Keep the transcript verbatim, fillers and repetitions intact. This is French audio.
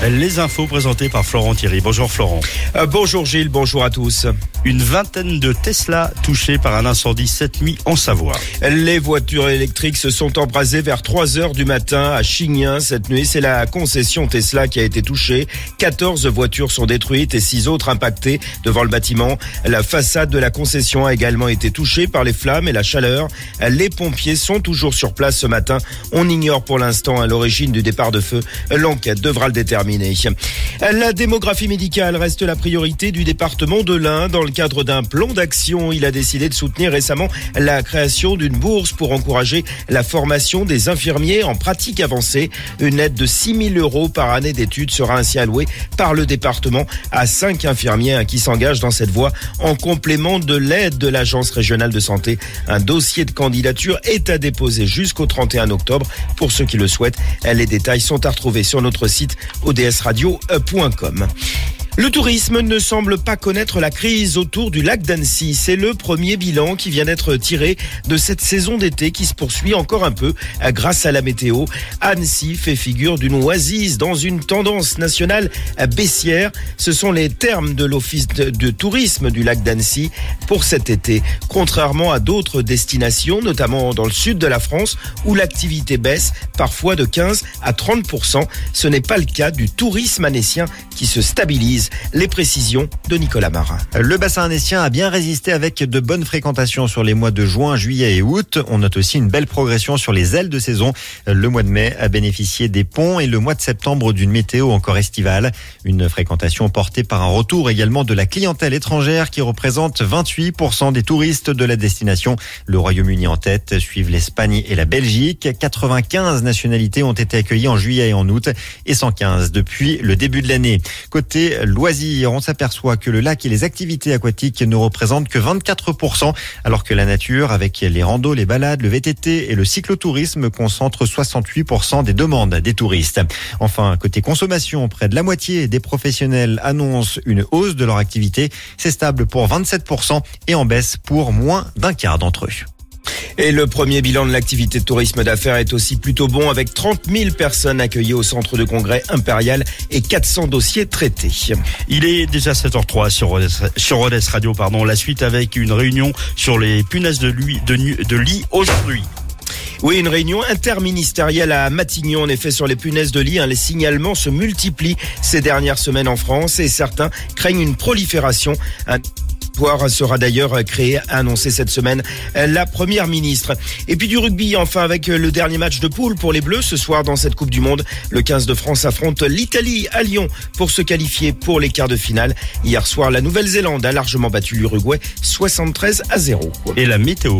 Les infos présentées par Florent Thierry. Bonjour Florent. Euh, bonjour Gilles, bonjour à tous. Une vingtaine de Tesla touchés par un incendie cette nuit en Savoie. Les voitures électriques se sont embrasées vers trois heures du matin à Chignin cette nuit. C'est la concession Tesla qui a été touchée. quatorze voitures sont détruites et six autres impactées devant le bâtiment. La façade de la concession a également été touchée par les flammes et la chaleur. Les pompiers sont toujours sur place ce matin. On ignore pour l'instant l'origine du départ de feu. L'enquête devra le déterminer. La démographie médicale reste la priorité du département de l'Ain. Dans le cadre d'un plan d'action, il a décidé de soutenir récemment la création d'une bourse pour encourager la formation des infirmiers en pratique avancée. Une aide de six mille euros par année d'études sera ainsi allouée par le département à cinq infirmiers qui s'engagent dans cette voie en complément de l'aide de l'Agence régionale de santé. Un dossier de candidature est à déposer jusqu'au trente et un octobre pour ceux qui le souhaitent. Les détails sont à retrouver sur notre site o d s radio point com. Le tourisme ne semble pas connaître la crise autour du lac d'Annecy. C'est le premier bilan qui vient d'être tiré de cette saison d'été qui se poursuit encore un peu grâce à la météo. Annecy fait figure d'une oasis dans une tendance nationale baissière. Ce sont les termes de l'Office de tourisme du lac d'Annecy pour cet été. Contrairement à d'autres destinations, notamment dans le sud de la France, où l'activité baisse parfois de quinze à trente pour cent, ce n'est pas le cas du tourisme annécien qui se stabilise. Les précisions de Nicolas Marin. Le bassin annécien a bien résisté avec de bonnes fréquentations sur les mois de juin, juillet et août. On note aussi une belle progression sur les ailes de saison. Le mois de mai a bénéficié des ponts et le mois de septembre d'une météo encore estivale. Une fréquentation portée par un retour également de la clientèle étrangère qui représente vingt-huit pour cent des touristes de la destination. Le Royaume-Uni en tête, suivent l'Espagne et la Belgique. quatre-vingt-quinze nationalités ont été accueillies en juillet et en août et cent quinze depuis le début de l'année. Côté loisirs, on s'aperçoit que le lac et les activités aquatiques ne représentent que vingt-quatre pour cent, alors que la nature, avec les randos, les balades, le V T T et le cyclotourisme, concentre soixante-huit pour cent des demandes des touristes. Enfin, côté consommation, près de la moitié des professionnels annoncent une hausse de leur activité. C'est stable pour vingt-sept pour cent et en baisse pour moins d'un quart d'entre eux. Et le premier bilan de l'activité de tourisme d'affaires est aussi plutôt bon avec trente mille personnes accueillies au centre de congrès impérial et quatre cents dossiers traités. Il est déjà sept heures zéro trois sur Rodez, sur Rodez Radio, pardon. La suite avec une réunion sur les punaises de, lui, de, de lit aujourd'hui. Oui, une réunion interministérielle à Matignon, en effet, sur les punaises de lit. Les signalements se multiplient ces dernières semaines en France et certains craignent une prolifération. Un sera d'ailleurs créé, a annoncé cette semaine la première ministre. Et puis du rugby, enfin, avec le dernier match de poule pour les Bleus ce soir dans cette Coupe du Monde. Le quinze de France affronte l'Italie à Lyon pour se qualifier pour les quarts de finale. Hier soir, la Nouvelle-Zélande a largement battu l'Uruguay soixante-treize à zéro. Et la météo.